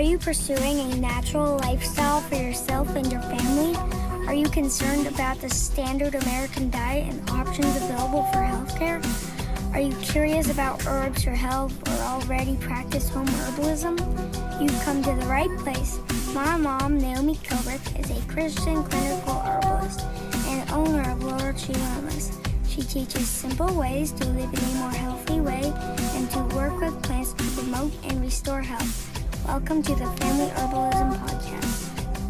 you pursuing a natural lifestyle for yourself and your family? Are you concerned about the standard American diet and options available for healthcare? Are you curious about herbs for health or already practice home herbalism? You've come to the right place. My mom, Naomi Kilbrick, is a Christian clinical herbalist and owner of Lower Tree Wellness. She teaches simple ways to live in a more healthy way and to work with plants to promote and restore health. Welcome to the Family Herbalism Podcast.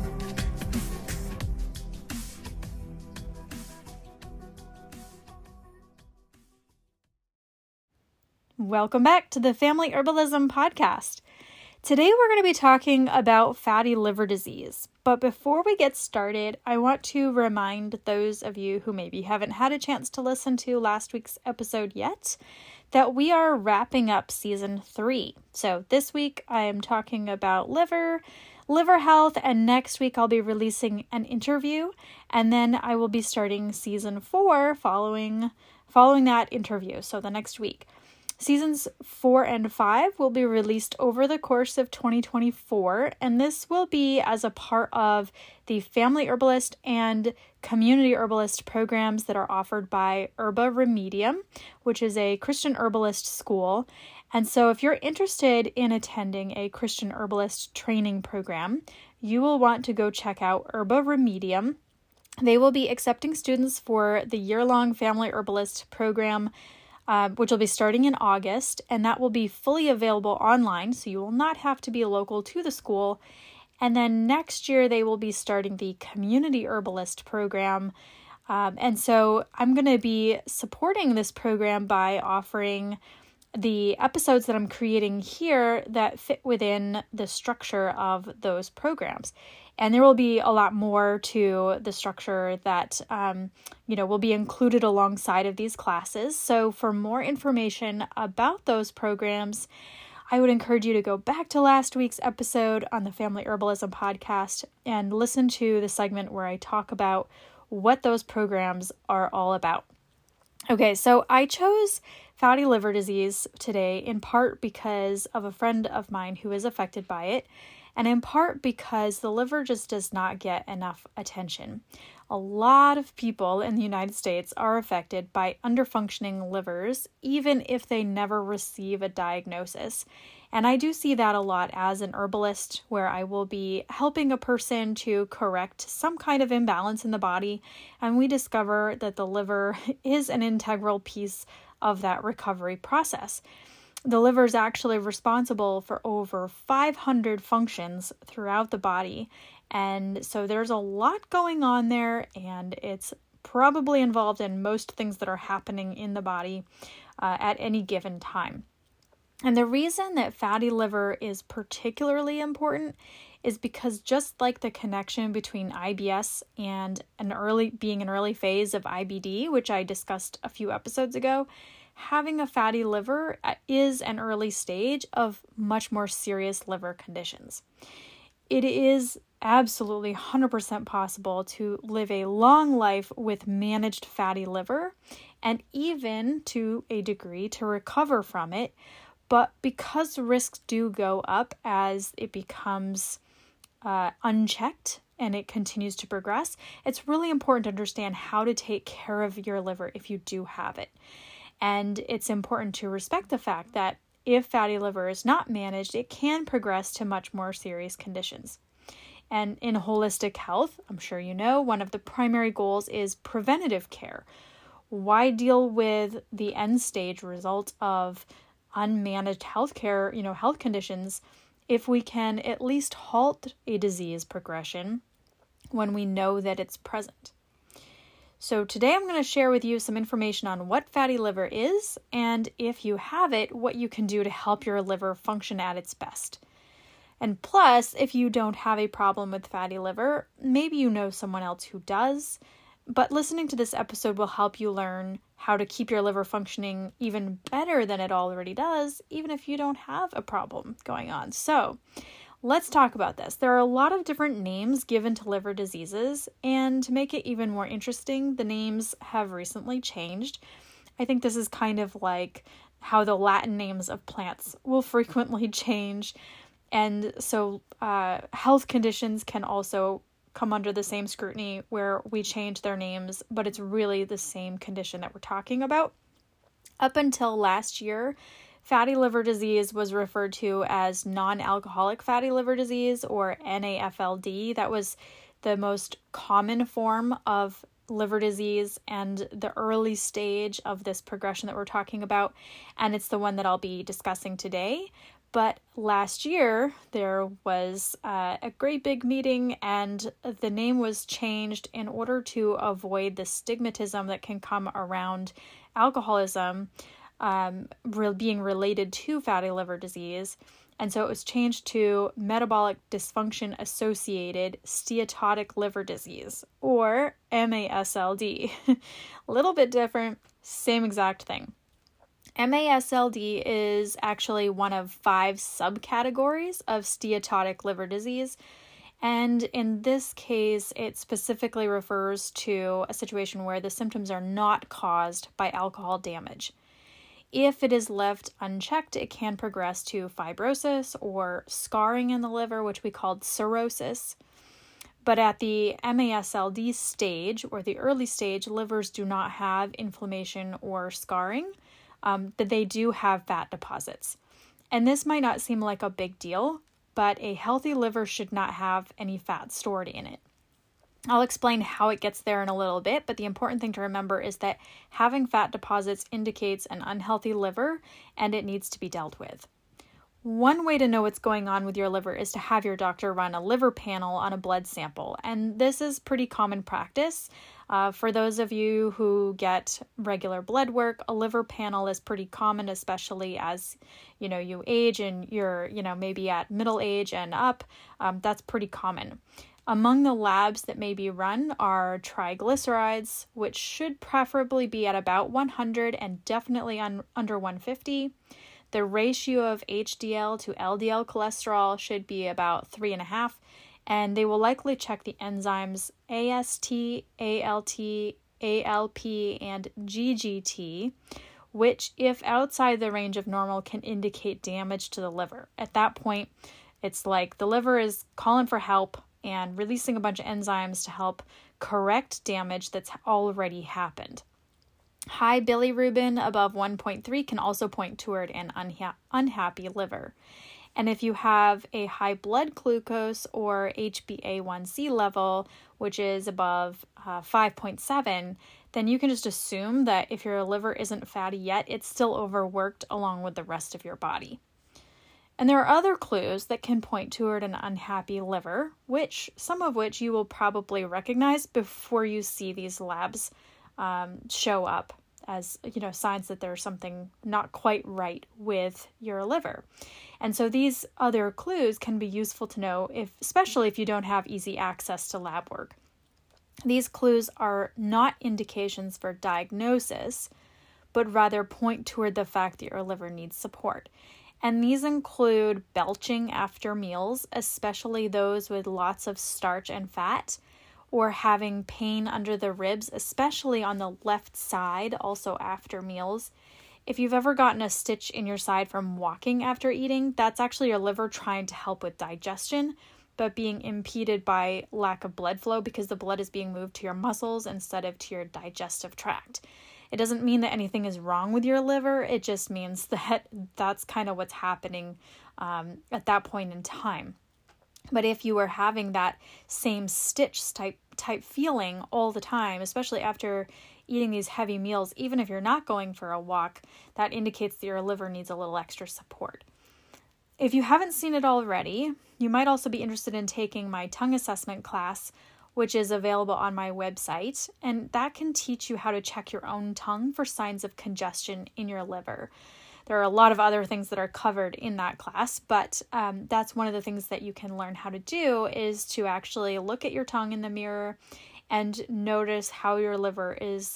Welcome back to the Family Herbalism Podcast. Today we're going to be talking about fatty liver disease. But before we get started, I want to remind those of you who maybe haven't had a chance to listen to last week's episode yet that we are wrapping up season 3. So this week I am talking about liver health, and next week I'll be releasing an interview, and then I will be starting season 4 following that interview, so the next week. Seasons 4 and 5 will be released over the course of 2024, and this will be as a part of the Family Herbalist and Community Herbalist programs that are offered by Herba Remedium, which is a Christian herbalist school. And so if you're interested in attending a Christian herbalist training program, you will want to go check out Herba Remedium. They will be accepting students for the year-long Family Herbalist program, which will be starting in August, and that will be fully available online, so you will not have to be local to the school. And then next year, they will be starting the Community Herbalist program. And so I'm going to be supporting this program by offering the episodes that I'm creating here that fit within the structure of those programs. And there will be a lot more to the structure that, will be included alongside of these classes. So for more information about those programs, I would encourage you to go back to last week's episode on the Family Herbalism Podcast and listen to the segment where I talk about what those programs are all about. Okay, so I chose fatty liver disease today in part because of a friend of mine who is affected by it, and in part because the liver just does not get enough attention. A lot of people in the United States are affected by underfunctioning livers, even if they never receive a diagnosis. And I do see that a lot as an herbalist, where I will be helping a person to correct some kind of imbalance in the body, and we discover that the liver is an integral piece of that recovery process. The liver is actually responsible for over 500 functions throughout the body. And so there's a lot going on there, and it's probably involved in most things that are happening in the body at any given time. And the reason that fatty liver is particularly important is because just like the connection between IBS and being an early phase of IBD, which I discussed a few episodes ago, having a fatty liver is an early stage of much more serious liver conditions. It is absolutely 100% possible to live a long life with managed fatty liver, and even to a degree to recover from it. But because risks do go up as it becomes unchecked and it continues to progress, it's really important to understand how to take care of your liver if you do have it. And it's important to respect the fact that if fatty liver is not managed, it can progress to much more serious conditions. And in holistic health, I'm sure you know, one of the primary goals is preventative care. Why deal with the end stage result of unmanaged health conditions, if we can at least halt a disease progression when we know that it's present? So today I'm going to share with you some information on what fatty liver is, and if you have it, what you can do to help your liver function at its best. And plus, if you don't have a problem with fatty liver, maybe you know someone else who does, but listening to this episode will help you learn how to keep your liver functioning even better than it already does, even if you don't have a problem going on. So let's talk about this. There are a lot of different names given to liver diseases, and to make it even more interesting, the names have recently changed. I think this is kind of like how the Latin names of plants will frequently change. And so health conditions can also come under the same scrutiny where we change their names, but it's really the same condition that we're talking about. Up until last year, fatty liver disease was referred to as non-alcoholic fatty liver disease, or NAFLD. That was the most common form of liver disease and the early stage of this progression that we're talking about, and it's the one that I'll be discussing today. But last year, there was a great big meeting, and the name was changed in order to avoid the stigmatism that can come around alcoholism being related to fatty liver disease. And so it was changed to metabolic dysfunction associated steatotic liver disease, or MASLD. A little bit different, same exact thing. MASLD is actually one of 5 subcategories of steatotic liver disease. And in this case, it specifically refers to a situation where the symptoms are not caused by alcohol damage. If it is left unchecked, it can progress to fibrosis or scarring in the liver, which we called cirrhosis. But at the MASLD stage, or the early stage, livers do not have inflammation or scarring, that they do have fat deposits. And this might not seem like a big deal, but a healthy liver should not have any fat stored in it. I'll explain how it gets there in a little bit, but the important thing to remember is that having fat deposits indicates an unhealthy liver, and it needs to be dealt with. One way to know what's going on with your liver is to have your doctor run a liver panel on a blood sample, and this is pretty common practice. For those of you who get regular blood work, a liver panel is pretty common, especially as you age and you're maybe at middle age and up. That's pretty common. Among the labs that may be run are triglycerides, which should preferably be at about 100 and definitely under 150. The ratio of HDL to LDL cholesterol should be about 3.5, and they will likely check the enzymes AST, ALT, ALP, and GGT, which, if outside the range of normal, can indicate damage to the liver. At that point, it's like the liver is calling for help and releasing a bunch of enzymes to help correct damage that's already happened. High bilirubin above 1.3 can also point toward an unhappy liver. And if you have a high blood glucose or HbA1c level, which is above 5.7, then you can just assume that if your liver isn't fatty yet, it's still overworked along with the rest of your body. And there are other clues that can point toward an unhappy liver, some of which you will probably recognize before you see these labs show up as signs that there's something not quite right with your liver. And so these other clues can be useful to know, especially if you don't have easy access to lab work. These clues are not indications for diagnosis, but rather point toward the fact that your liver needs support. And these include belching after meals, especially those with lots of starch and fat, or having pain under the ribs, especially on the left side, also after meals. If you've ever gotten a stitch in your side from walking after eating, that's actually your liver trying to help with digestion, but being impeded by lack of blood flow because the blood is being moved to your muscles instead of to your digestive tract. It doesn't mean that anything is wrong with your liver. It just means that that's kind of what's happening at that point in time. But if you are having that same stitch type feeling all the time, especially after eating these heavy meals, even if you're not going for a walk, that indicates that your liver needs a little extra support. If you haven't seen it already, you might also be interested in taking my tongue assessment class, which is available on my website, and that can teach you how to check your own tongue for signs of congestion in your liver. There are a lot of other things that are covered in that class, but that's one of the things that you can learn how to do is to actually look at your tongue in the mirror and notice how your liver is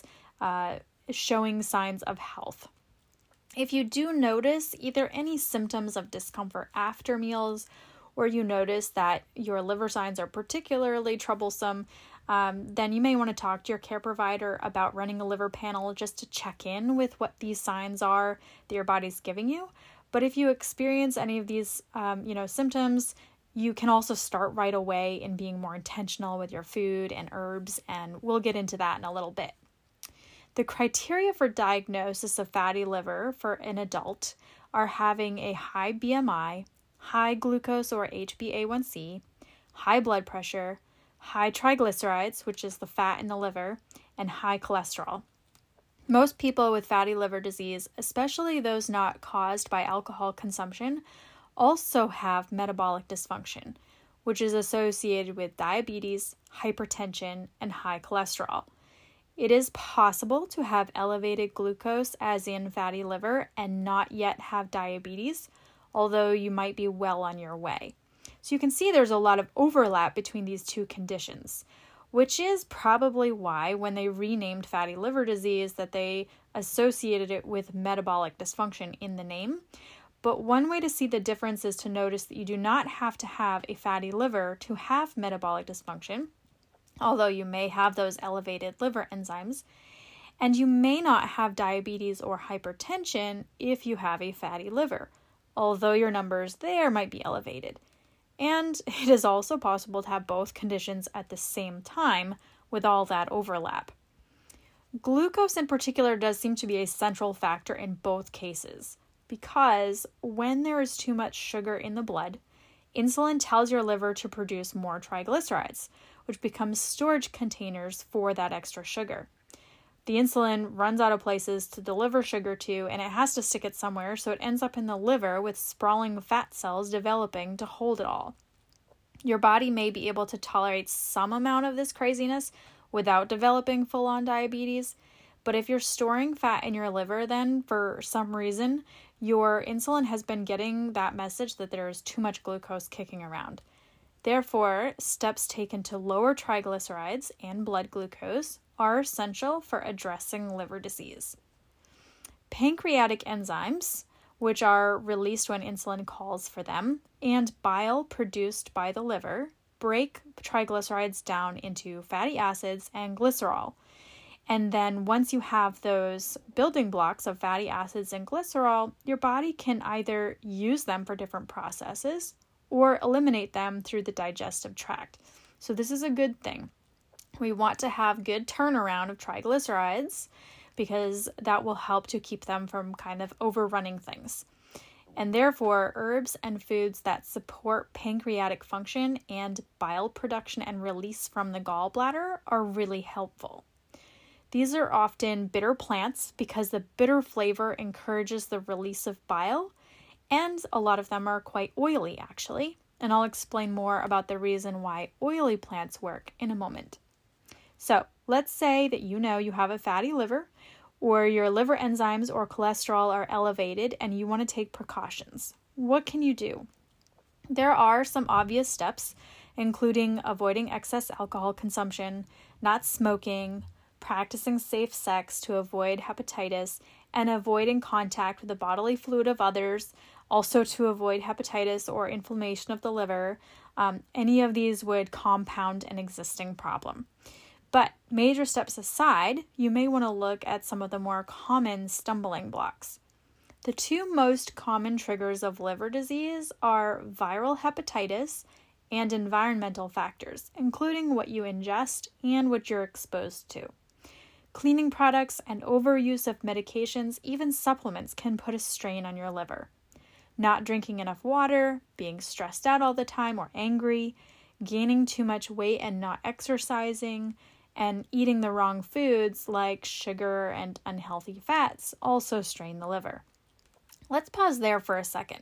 showing signs of health. If you do notice either any symptoms of discomfort after meals, or you notice that your liver signs are particularly troublesome, then you may want to talk to your care provider about running a liver panel just to check in with what these signs are that your body's giving you. But if you experience any of these, symptoms, you can also start right away in being more intentional with your food and herbs, and we'll get into that in a little bit. The criteria for diagnosis of fatty liver for an adult are having a high BMI, high glucose or HbA1c, high blood pressure, high triglycerides, which is the fat in the liver, and high cholesterol. Most people with fatty liver disease, especially those not caused by alcohol consumption, also have metabolic dysfunction, which is associated with diabetes, hypertension, and high cholesterol. It is possible to have elevated glucose as in fatty liver and not yet have diabetes, although you might be well on your way. So you can see there's a lot of overlap between these two conditions, which is probably why when they renamed fatty liver disease that they associated it with metabolic dysfunction in the name. But one way to see the difference is to notice that you do not have to have a fatty liver to have metabolic dysfunction, although you may have those elevated liver enzymes, and you may not have diabetes or hypertension if you have a fatty liver, although your numbers there might be elevated. And it is also possible to have both conditions at the same time with all that overlap. Glucose in particular does seem to be a central factor in both cases, because when there is too much sugar in the blood, insulin tells your liver to produce more triglycerides, which becomes storage containers for that extra sugar. The insulin runs out of places to deliver sugar to, and it has to stick it somewhere, so it ends up in the liver with sprawling fat cells developing to hold it all. Your body may be able to tolerate some amount of this craziness without developing full-on diabetes, but if you're storing fat in your liver, then for some reason, your insulin has been getting that message that there is too much glucose kicking around. Therefore, steps taken to lower triglycerides and blood glucose are essential for addressing liver disease. Pancreatic enzymes, which are released when insulin calls for them, and bile produced by the liver, break triglycerides down into fatty acids and glycerol. And then once you have those building blocks of fatty acids and glycerol, your body can either use them for different processes or eliminate them through the digestive tract. So this is a good thing. We want to have good turnaround of triglycerides because that will help to keep them from kind of overrunning things. And therefore, herbs and foods that support pancreatic function and bile production and release from the gallbladder are really helpful. These are often bitter plants because the bitter flavor encourages the release of bile, and a lot of them are quite oily actually. And I'll explain more about the reason why oily plants work in a moment. So let's say that you know you have a fatty liver, or your liver enzymes or cholesterol are elevated and you want to take precautions. What can you do? There are some obvious steps, including avoiding excess alcohol consumption, not smoking, practicing safe sex to avoid hepatitis, and avoiding contact with the bodily fluid of others, also to avoid hepatitis or inflammation of the liver. Any of these would compound an existing problem. But major steps aside, you may want to look at some of the more common stumbling blocks. The two most common triggers of liver disease are viral hepatitis and environmental factors, including what you ingest and what you're exposed to. Cleaning products and overuse of medications, even supplements, can put a strain on your liver. Not drinking enough water, being stressed out all the time or angry, gaining too much weight and not exercising, and eating the wrong foods like sugar and unhealthy fats also strain the liver. Let's pause there for a second.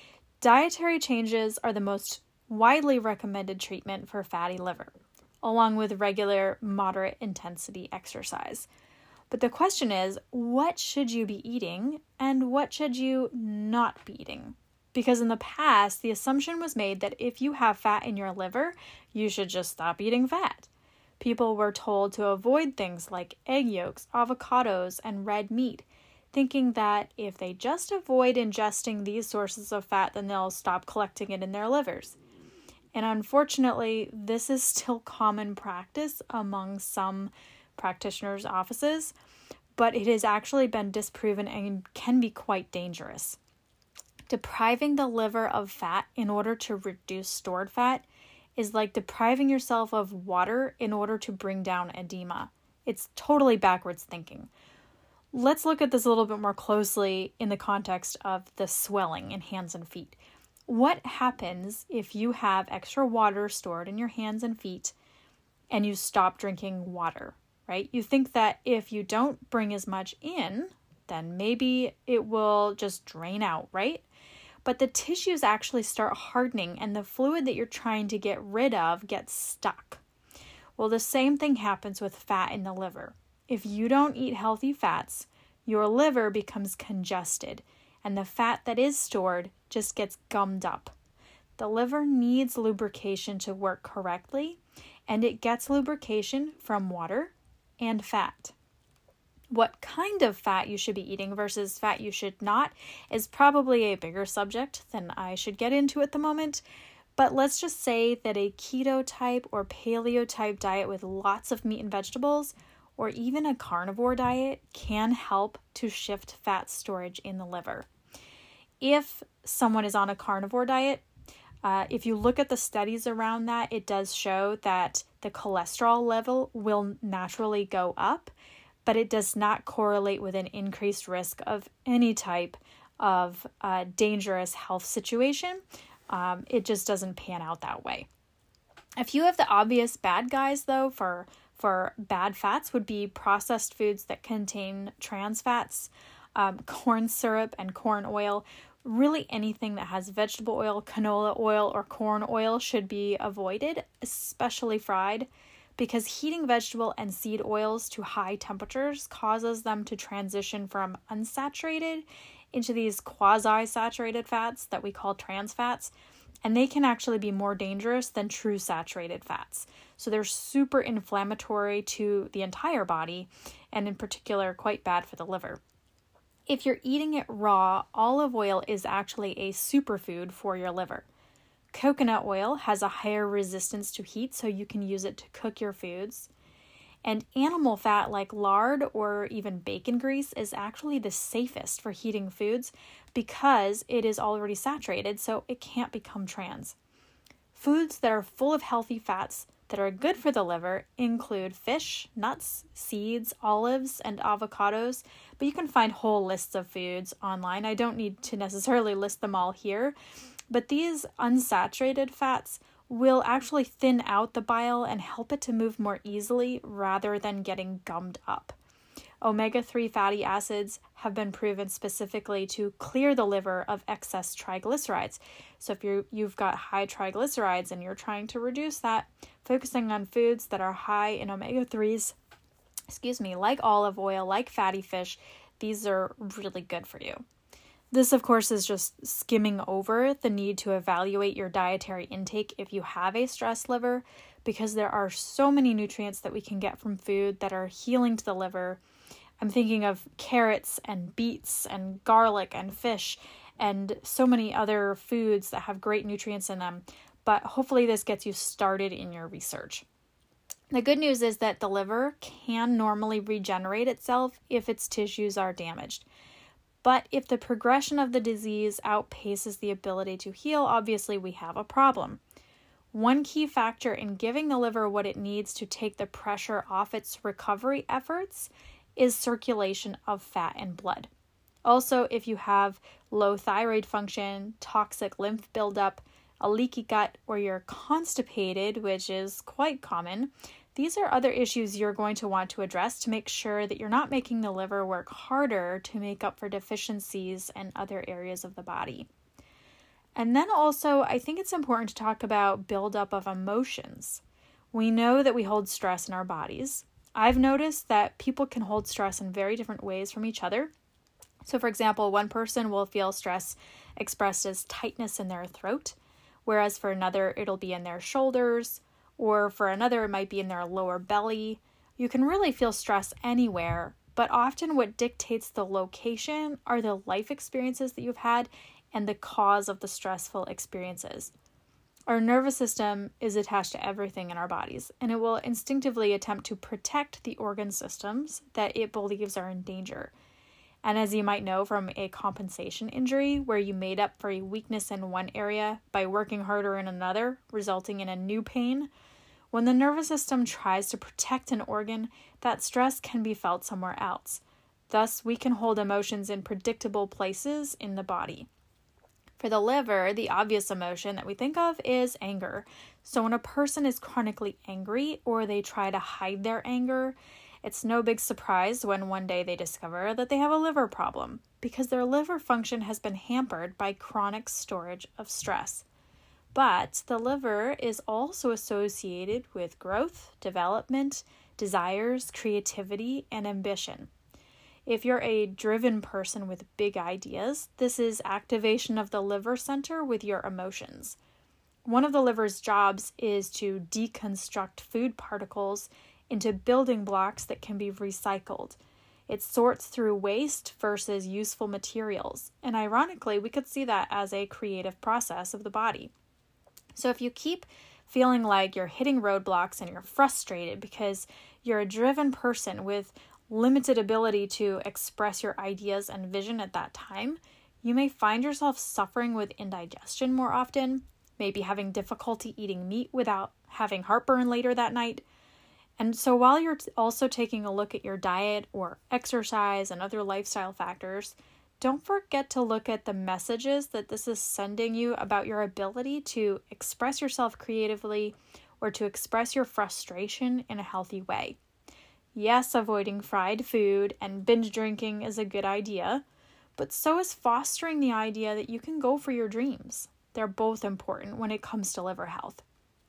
Dietary changes are the most widely recommended treatment for fatty liver, along with regular moderate intensity exercise. But the question is, what should you be eating and what should you not be eating? Because in the past, the assumption was made that if you have fat in your liver, you should just stop eating fat. People were told to avoid things like egg yolks, avocados, and red meat, thinking that if they just avoid ingesting these sources of fat, then they'll stop collecting it in their livers. And unfortunately, this is still common practice among some practitioners' offices, but it has actually been disproven and can be quite dangerous. Depriving the liver of fat in order to reduce stored fat is like depriving yourself of water in order to bring down edema. It's totally backwards thinking. Let's look at this a little bit more closely in the context of the swelling in hands and feet. What happens if you have extra water stored in your hands and feet and you stop drinking water, right? You think that if you don't bring as much in, then maybe it will just drain out, right? But the tissues actually start hardening and the fluid that you're trying to get rid of gets stuck. Well, the same thing happens with fat in the liver. If you don't eat healthy fats, your liver becomes congested and the fat that is stored just gets gummed up. The liver needs lubrication to work correctly, and it gets lubrication from water and fat. What kind of fat you should be eating versus fat you should not is probably a bigger subject than I should get into at the moment. But let's just say that a keto type or paleo type diet with lots of meat and vegetables, or even a carnivore diet, can help to shift fat storage in the liver. If someone is on a carnivore diet, if you look at the studies around that, it does show that the cholesterol level will naturally go up, but it does not correlate with an increased risk of any type of dangerous health situation. It just doesn't pan out that way. A few of the obvious bad guys, though, for bad fats would be processed foods that contain trans fats, corn syrup and corn oil. Really anything that has vegetable oil, canola oil, or corn oil should be avoided, especially fried, because heating vegetable and seed oils to high temperatures causes them to transition from unsaturated into these quasi-saturated fats that we call trans fats, and they can actually be more dangerous than true saturated fats. So they're super inflammatory to the entire body, and in particular, quite bad for the liver. If you're eating it raw, olive oil is actually a superfood for your liver. Coconut oil has a higher resistance to heat, so you can use it to cook your foods. And animal fat like lard or even bacon grease is actually the safest for heating foods because it is already saturated, so it can't become trans. Foods that are full of healthy fats that are good for the liver include fish, nuts, seeds, olives, and avocados, but you can find whole lists of foods online. I don't need to necessarily list them all here, but these unsaturated fats will actually thin out the bile and help it to move more easily rather than getting gummed up. Omega-3 fatty acids have been proven specifically to clear the liver of excess triglycerides. So if you've got high triglycerides and you're trying to reduce that, focusing on foods that are high in omega-3s, like olive oil, like fatty fish, these are really good for you. This, of course, is just skimming over the need to evaluate your dietary intake if you have a stressed liver, because there are so many nutrients that we can get from food that are healing to the liver. I'm thinking of carrots and beets and garlic and fish and so many other foods that have great nutrients in them, but hopefully this gets you started in your research. The good news is that the liver can normally regenerate itself if its tissues are damaged. But if the progression of the disease outpaces the ability to heal, obviously we have a problem. One key factor in giving the liver what it needs to take the pressure off its recovery efforts is circulation of fat and blood. Also, if you have low thyroid function, toxic lymph buildup, a leaky gut, or you're constipated, which is quite common, these are other issues you're going to want to address to make sure that you're not making the liver work harder to make up for deficiencies in other areas of the body. And then also, I think it's important to talk about buildup of emotions. We know that we hold stress in our bodies. I've noticed that people can hold stress in very different ways from each other. So, for example, one person will feel stress expressed as tightness in their throat, whereas for another, it'll be in their shoulders, or for another, it might be in their lower belly. You can really feel stress anywhere, but often what dictates the location are the life experiences that you've had and the cause of the stressful experiences. Our nervous system is attached to everything in our bodies, and it will instinctively attempt to protect the organ systems that it believes are in danger. And as you might know from a compensation injury where you made up for a weakness in one area by working harder in another, resulting in a new pain, when the nervous system tries to protect an organ, that stress can be felt somewhere else. Thus, we can hold emotions in predictable places in the body. For the liver, the obvious emotion that we think of is anger. So when a person is chronically angry or they try to hide their anger, it's no big surprise when one day they discover that they have a liver problem because their liver function has been hampered by chronic storage of stress. But the liver is also associated with growth, development, desires, creativity, and ambition. If you're a driven person with big ideas, this is activation of the liver center with your emotions. One of the liver's jobs is to deconstruct food particles into building blocks that can be recycled. It sorts through waste versus useful materials. And ironically, we could see that as a creative process of the body. So if you keep feeling like you're hitting roadblocks and you're frustrated because you're a driven person with limited ability to express your ideas and vision at that time, you may find yourself suffering with indigestion more often, maybe having difficulty eating meat without having heartburn later that night. And so while you're also taking a look at your diet or exercise and other lifestyle factors, don't forget to look at the messages that this is sending you about your ability to express yourself creatively or to express your frustration in a healthy way. Yes, avoiding fried food and binge drinking is a good idea, but so is fostering the idea that you can go for your dreams. They're both important when it comes to liver health.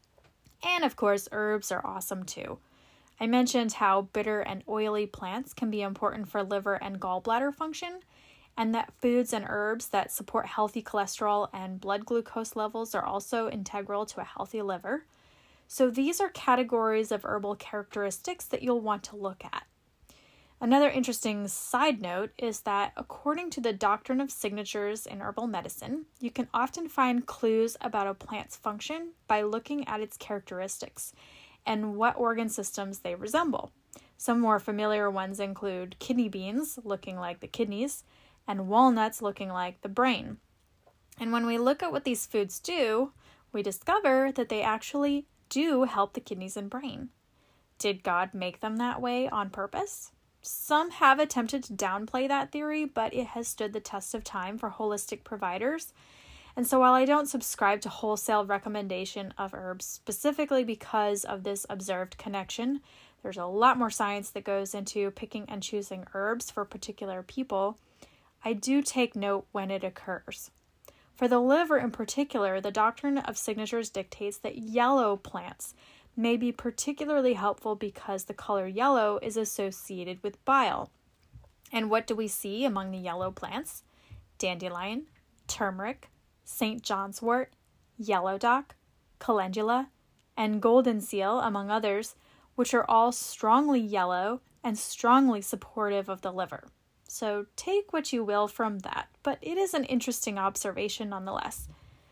And of course, herbs are awesome too. I mentioned how bitter and oily plants can be important for liver and gallbladder function, and that foods and herbs that support healthy cholesterol and blood glucose levels are also integral to a healthy liver. So these are categories of herbal characteristics that you'll want to look at. Another interesting side note is that according to the doctrine of signatures in herbal medicine, you can often find clues about a plant's function by looking at its characteristics and what organ systems they resemble. Some more familiar ones include kidney beans, looking like the kidneys, and walnuts looking like the brain. And when we look at what these foods do, we discover that they actually do help the kidneys and brain. Did God make them that way on purpose? Some have attempted to downplay that theory, but it has stood the test of time for holistic providers. And so while I don't subscribe to wholesale recommendation of herbs specifically because of this observed connection, there's a lot more science that goes into picking and choosing herbs for particular people. I do take note when it occurs. For the liver in particular, the doctrine of signatures dictates that yellow plants may be particularly helpful because the color yellow is associated with bile. And what do we see among the yellow plants? Dandelion, turmeric, St. John's wort, yellow dock, calendula, and golden seal, among others, which are all strongly yellow and strongly supportive of the liver. So take what you will from that, but it is an interesting observation nonetheless.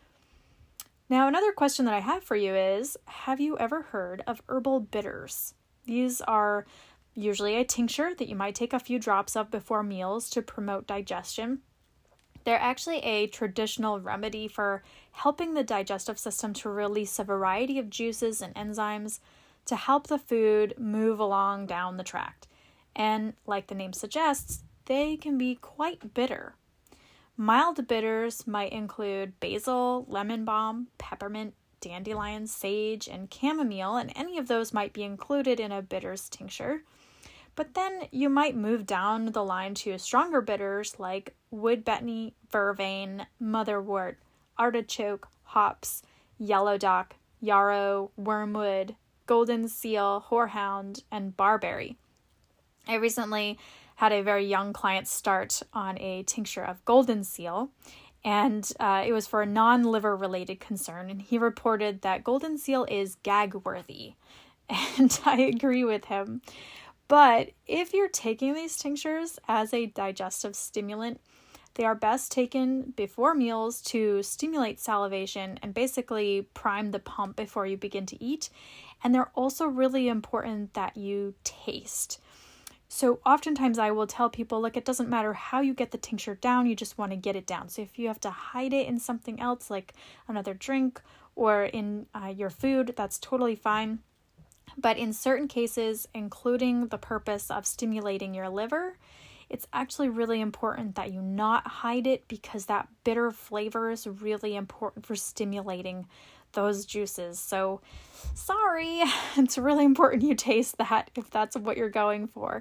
Now, another question that I have for you is, have you ever heard of herbal bitters? These are usually a tincture that you might take a few drops of before meals to promote digestion. They're actually a traditional remedy for helping the digestive system to release a variety of juices and enzymes to help the food move along down the tract. And like the name suggests, they can be quite bitter. Mild bitters might include basil, lemon balm, peppermint, dandelion, sage, and chamomile, and any of those might be included in a bitters tincture. But then you might move down the line to stronger bitters like wood betony, vervain, motherwort, artichoke, hops, yellow dock, yarrow, wormwood, golden seal, horehound, and barberry. I recently had a very young client start on a tincture of golden seal, and it was for a non-liver related concern, and he reported that golden seal is gag-worthy, and I agree with him. But if you're taking these tinctures as a digestive stimulant, they are best taken before meals to stimulate salivation and basically prime the pump before you begin to eat. And they're also really important that you taste. So oftentimes I will tell people, look, it doesn't matter how you get the tincture down, you just want to get it down. So if you have to hide it in something else, like another drink or in your food, that's totally fine. But in certain cases, including the purpose of stimulating your liver, it's actually really important that you not hide it, because that bitter flavor is really important for stimulating those juices. So sorry, it's really important you taste that if that's what you're going for.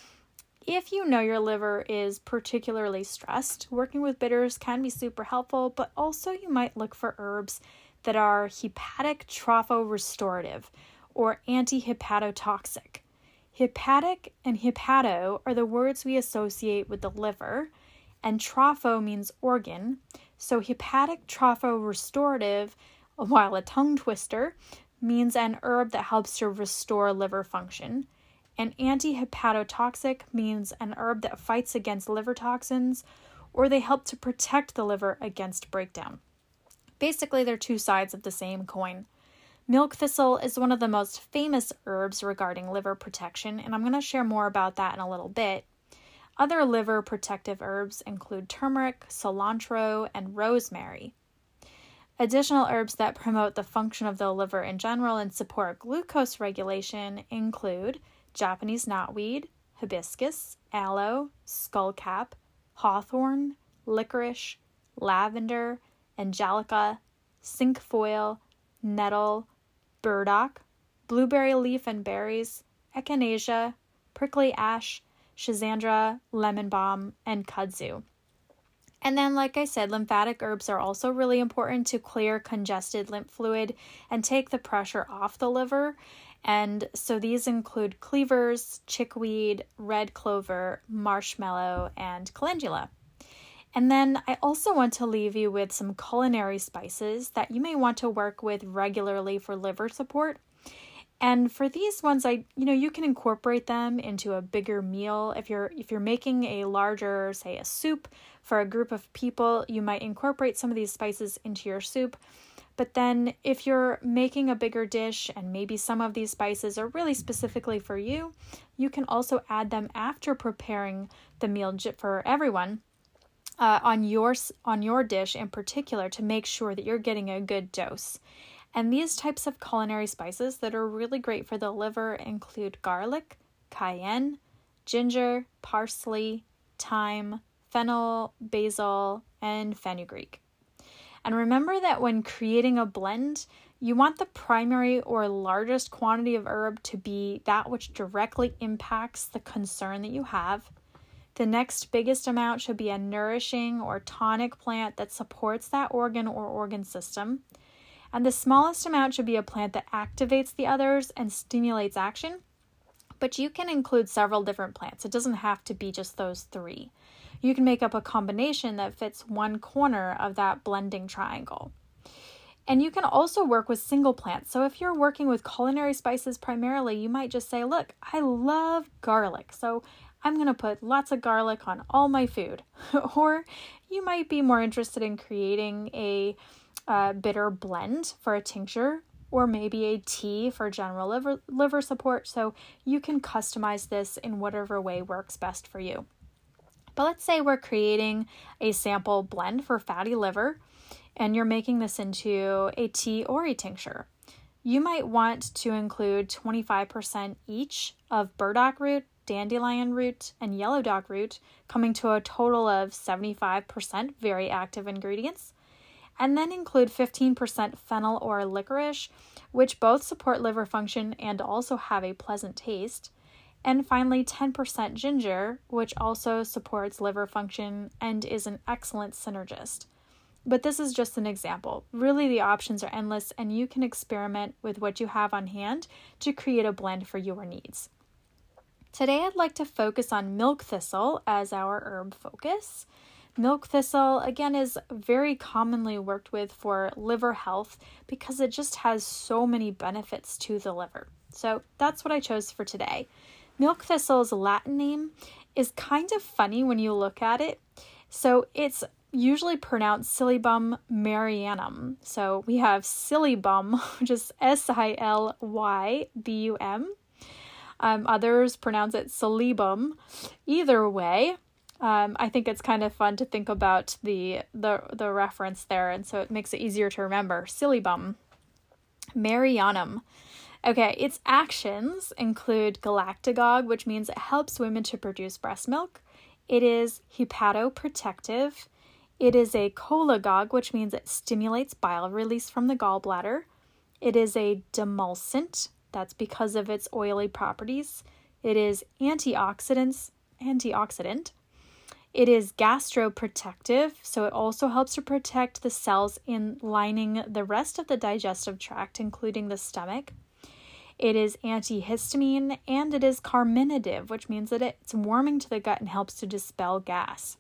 If you know your liver is particularly stressed, working with bitters can be super helpful, but also you might look for herbs that are hepatic tropho-restorative or anti-hepatotoxic. Hepatic and hepato are the words we associate with the liver, and tropho means organ. So hepatic tropho-restorative, while a tongue twister, means an herb that helps to restore liver function. And anti-hepatotoxic means an herb that fights against liver toxins, or they help to protect the liver against breakdown. Basically, they're two sides of the same coin. Milk thistle is one of the most famous herbs regarding liver protection, and I'm going to share more about that in a little bit. Other liver protective herbs include turmeric, cilantro, and rosemary. Additional herbs that promote the function of the liver in general and support glucose regulation include Japanese knotweed, hibiscus, aloe, skullcap, hawthorn, licorice, lavender, angelica, cinquefoil, nettle, burdock, blueberry leaf and berries, echinacea, prickly ash, schizandra, lemon balm, and kudzu. And then, like I said, lymphatic herbs are also really important to clear congested lymph fluid and take the pressure off the liver. And so these include cleavers, chickweed, red clover, marshmallow, and calendula. And then I also want to leave you with some culinary spices that you may want to work with regularly for liver support. And for these ones, you can incorporate them into a bigger meal. If you're making a larger, say, a soup for a group of people, you might incorporate some of these spices into your soup. But then if you're making a bigger dish and maybe some of these spices are really specifically for you, you can also add them after preparing the meal for everyone on your dish in particular to make sure that you're getting a good dose. And these types of culinary spices that are really great for the liver include garlic, cayenne, ginger, parsley, thyme, fennel, basil, and fenugreek. And remember that when creating a blend, you want the primary or largest quantity of herb to be that which directly impacts the concern that you have. The next biggest amount should be a nourishing or tonic plant that supports that organ or organ system. And the smallest amount should be a plant that activates the others and stimulates action. But you can include several different plants. It doesn't have to be just those three. You can make up a combination that fits one corner of that blending triangle. And you can also work with single plants. So if you're working with culinary spices primarily, you might just say, look, I love garlic, so I'm going to put lots of garlic on all my food. Or you might be more interested in creating a bitter blend for a tincture, or maybe a tea for general liver support. So you can customize this in whatever way works best for you. But let's say we're creating a sample blend for fatty liver, and you're making this into a tea or a tincture. You might want to include 25% each of burdock root, dandelion root, and yellow dog root, coming to a total of 75% very active ingredients. And then include 15% fennel or licorice, which both support liver function and also have a pleasant taste. And finally, 10% ginger, which also supports liver function and is an excellent synergist. But this is just an example. Really, the options are endless, and you can experiment with what you have on hand to create a blend for your needs. Today, I'd like to focus on milk thistle as our herb focus. Milk thistle, again, is very commonly worked with for liver health because it just has so many benefits to the liver. So that's what I chose for today. Milk thistle's Latin name is kind of funny when you look at it. So it's usually pronounced Silybum marianum. So we have Silybum, which is Silybum. Others pronounce it Silybum. Either way, I think it's kind of fun to think about the reference there, and so it makes it easier to remember. Silybum. Marianum. Okay, its actions include galactagogue, which means it helps women to produce breast milk. It is hepatoprotective. It is a cholagogue, which means it stimulates bile release from the gallbladder. It is a demulcent. That's because of its oily properties. It is antioxidant. It is gastroprotective, so it also helps to protect the cells lining the rest of the digestive tract, including the stomach. It is antihistamine, and it is carminative, which means that it's warming to the gut and helps to dispel gas.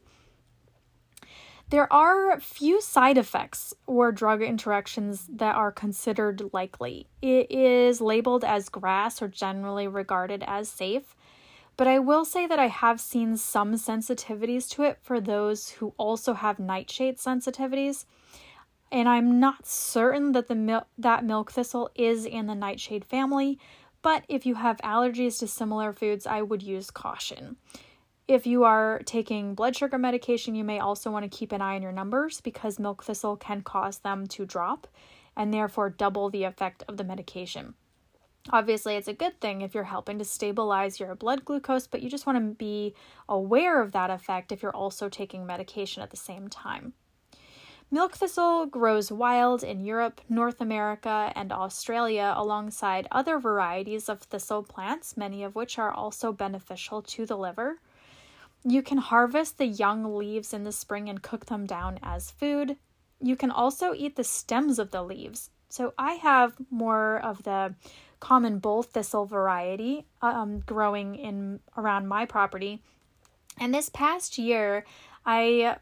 There are few side effects or drug interactions that are considered likely. It is labeled as GRAS, or generally regarded as safe, but I will say that I have seen some sensitivities to it for those who also have nightshade sensitivities, and I'm not certain that that milk thistle is in the nightshade family, but if you have allergies to similar foods, I would use caution. If you are taking blood sugar medication, you may also want to keep an eye on your numbers because milk thistle can cause them to drop and therefore double the effect of the medication. Obviously, it's a good thing if you're helping to stabilize your blood glucose, but you just want to be aware of that effect if you're also taking medication at the same time. Milk thistle grows wild in Europe, North America, and Australia alongside other varieties of thistle plants, many of which are also beneficial to the liver. You can harvest the young leaves in the spring and cook them down as food. You can also eat the stems of the leaves. So I have more of the common bull thistle variety growing around my property. And this past year, I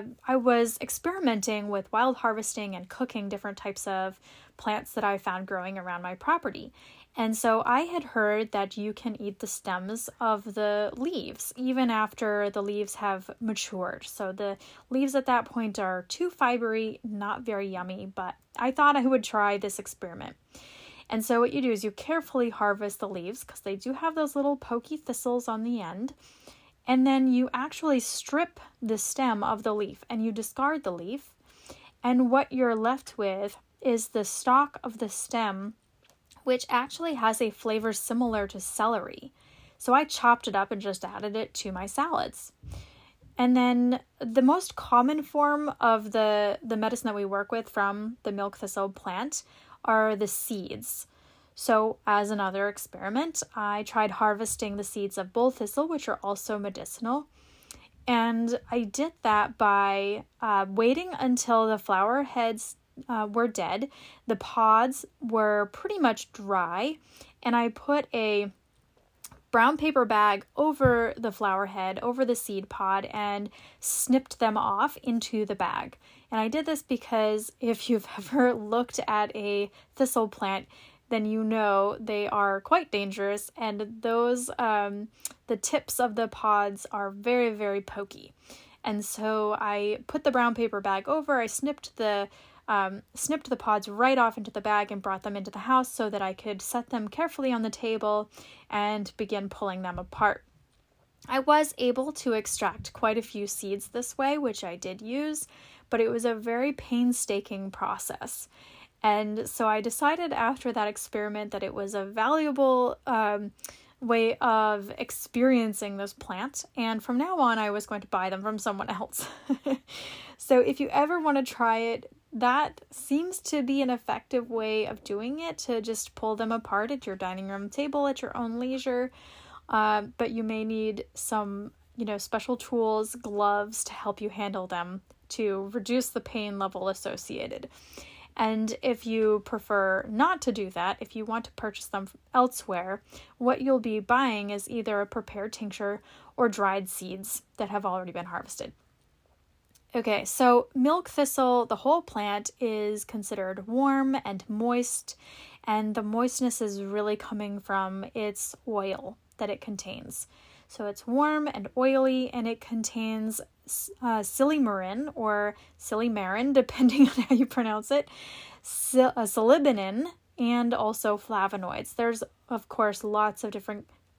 was experimenting with wild harvesting and cooking different types of plants that I found growing around my property. And so I had heard that you can eat the stems of the leaves even after the leaves have matured. So the leaves at that point are too fibery, not very yummy, but I thought I would try this experiment. And so what you do is you carefully harvest the leaves because they do have those little pokey thistles on the end. And then you actually strip the stem of the leaf and you discard the leaf. And what you're left with is the stalk of the stem, which actually has a flavor similar to celery. So I chopped it up and just added it to my salads. And then the most common form of the medicine that we work with from the milk thistle plant are the seeds. So as another experiment, I tried harvesting the seeds of bull thistle, which are also medicinal. And I did that by waiting until the flower heads were dead. The pods were pretty much dry, and I put a brown paper bag over the flower head, over the seed pod, and snipped them off into the bag. And I did this because if you've ever looked at a thistle plant, then you know they are quite dangerous, and those the tips of the pods are very, very pokey. And so I put the brown paper bag over, I snipped the pods right off into the bag and brought them into the house so that I could set them carefully on the table and begin pulling them apart. I was able to extract quite a few seeds this way, which I did use, but it was a very painstaking process. And so I decided after that experiment that it was a valuable way of experiencing this plant. And from now on, I was going to buy them from someone else. So if you ever want to try it, that seems to be an effective way of doing it, to just pull them apart at your dining room table at your own leisure. But you may need some, special tools, gloves to help you handle them to reduce the pain level associated. And if you prefer not to do that, if you want to purchase them elsewhere, what you'll be buying is either a prepared tincture or dried seeds that have already been harvested. Okay, so milk thistle, the whole plant, is considered warm and moist, and the moistness is really coming from its oil that it contains. So it's warm and oily, and it contains silymarin or silymarin, depending on how you pronounce it, silibinin, and also flavonoids. There's, of course, lots of different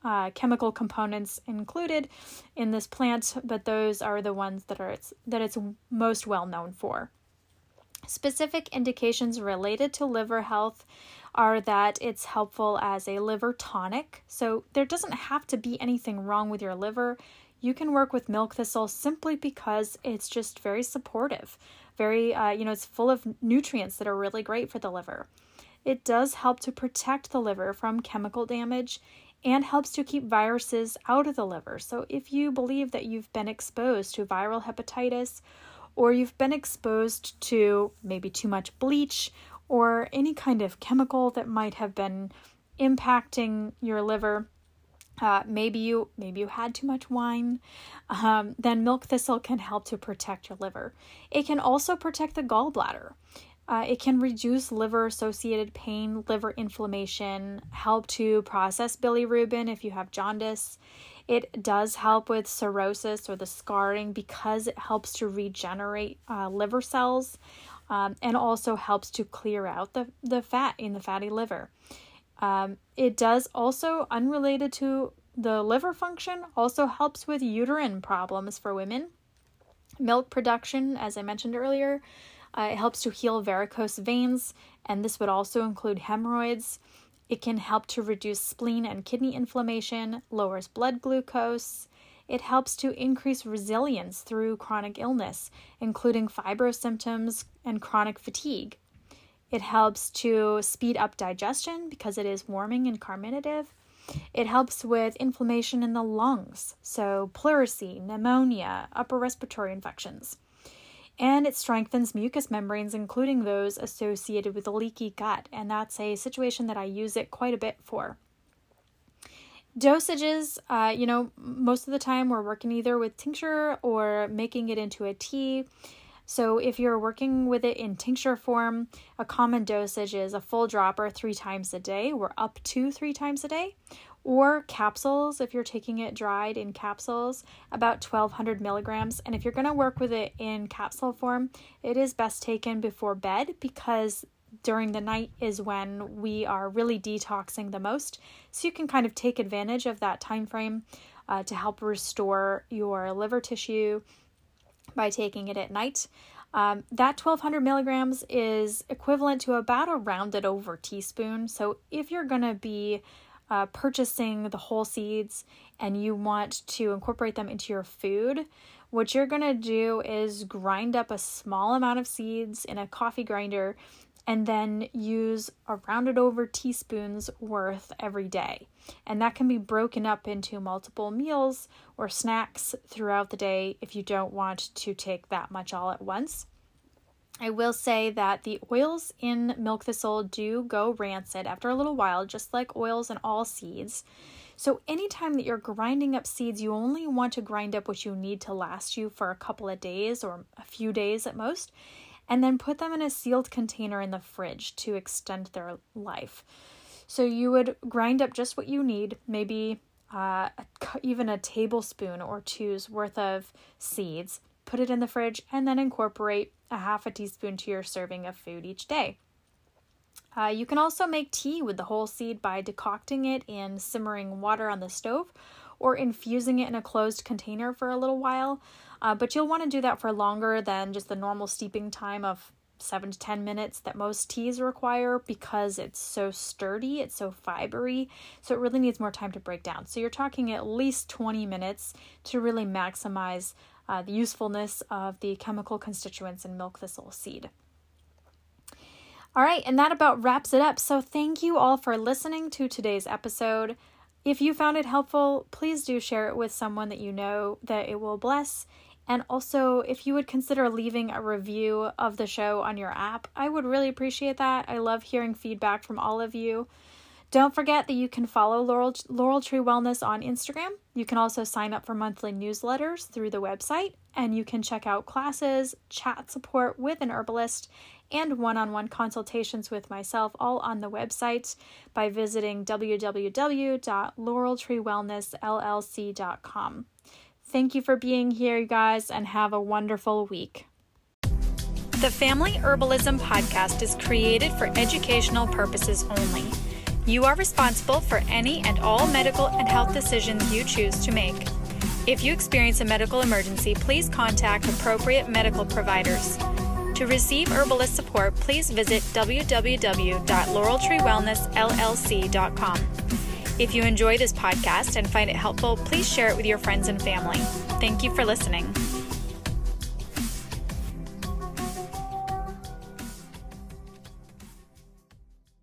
chemical components included in this plant, but those are the ones that it's most well known for. Specific indications related to liver health are that it's helpful as a liver tonic. So there doesn't have to be anything wrong with your liver. You can work with milk thistle simply because it's just very supportive. It's full of nutrients that are really great for the liver. It does help to protect the liver from chemical damage and helps to keep viruses out of the liver. So if you believe that you've been exposed to viral hepatitis, or you've been exposed to maybe too much bleach or any kind of chemical that might have been impacting your liver, maybe you had too much wine, then milk thistle can help to protect your liver. It can also protect the gallbladder. It can reduce liver-associated pain, liver inflammation, help to process bilirubin if you have jaundice. It does help with cirrhosis or the scarring because it helps to regenerate liver cells, and also helps to clear out the fat in the fatty liver. It does also, unrelated to the liver function, also helps with uterine problems for women. Milk production, as I mentioned earlier, it helps to heal varicose veins, and this would also include hemorrhoids. It can help to reduce spleen and kidney inflammation, lowers blood glucose. It helps to increase resilience through chronic illness, including fibro symptoms and chronic fatigue. It helps to speed up digestion because it is warming and carminative. It helps with inflammation in the lungs, so pleurisy, pneumonia, upper respiratory infections. And it strengthens mucous membranes, including those associated with a leaky gut, and that's a situation that I use it quite a bit for. Dosages, most of the time we're working either with tincture or making it into a tea. So if you're working with it in tincture form, a common dosage is a full dropper 3 times a day, or up to 3 times a day. Or capsules, if you're taking it dried in capsules, about 1,200 milligrams. And if you're going to work with it in capsule form, it is best taken before bed because during the night is when we are really detoxing the most. So you can kind of take advantage of that time frame to help restore your liver tissue by taking it at night. That 1,200 milligrams is equivalent to about a rounded over teaspoon. So if you're going to be purchasing the whole seeds and you want to incorporate them into your food, what you're going to do is grind up a small amount of seeds in a coffee grinder and then use a rounded over teaspoon's worth every day. And that can be broken up into multiple meals or snacks throughout the day if you don't want to take that much all at once. I will say that the oils in milk thistle do go rancid after a little while, just like oils in all seeds. So anytime that you're grinding up seeds, you only want to grind up what you need to last you for a couple of days or a few days at most, and then put them in a sealed container in the fridge to extend their life. So you would grind up just what you need, maybe even a tablespoon or two's worth of seeds, put it in the fridge, and then incorporate a half a teaspoon to your serving of food each day. You can also make tea with the whole seed by decocting it in simmering water on the stove or infusing it in a closed container for a little while. But you'll want to do that for longer than just the normal steeping time of 7 to 10 minutes that most teas require because it's so sturdy, it's so fibery, so it really needs more time to break down. So you're talking at least 20 minutes to really maximize the usefulness of the chemical constituents in milk thistle seed. All right, and that about wraps it up. So thank you all for listening to today's episode. If you found it helpful, please do share it with someone that you know that it will bless. And also, if you would consider leaving a review of the show on your app, I would really appreciate that. I love hearing feedback from all of you. Don't forget that you can follow Laurel Tree Wellness on Instagram. You can also sign up for monthly newsletters through the website, and you can check out classes, chat support with an herbalist, and one-on-one consultations with myself all on the website by visiting www.laureltreewellnessllc.com. Thank you for being here, you guys, and have a wonderful week. The Family Herbalism Podcast is created for educational purposes only. You are responsible for any and all medical and health decisions you choose to make. If you experience a medical emergency, please contact appropriate medical providers. To receive herbalist support, please visit www.laureltreewellnessllc.com. If you enjoy this podcast and find it helpful, please share it with your friends and family. Thank you for listening.